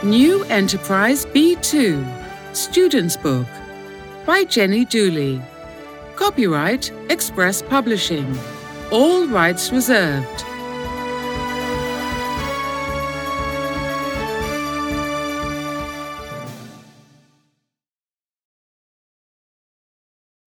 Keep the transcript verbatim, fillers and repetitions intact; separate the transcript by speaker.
Speaker 1: New Enterprise B two, Student's Book, by Jenny Dooley. Copyright Express Publishing. All rights reserved.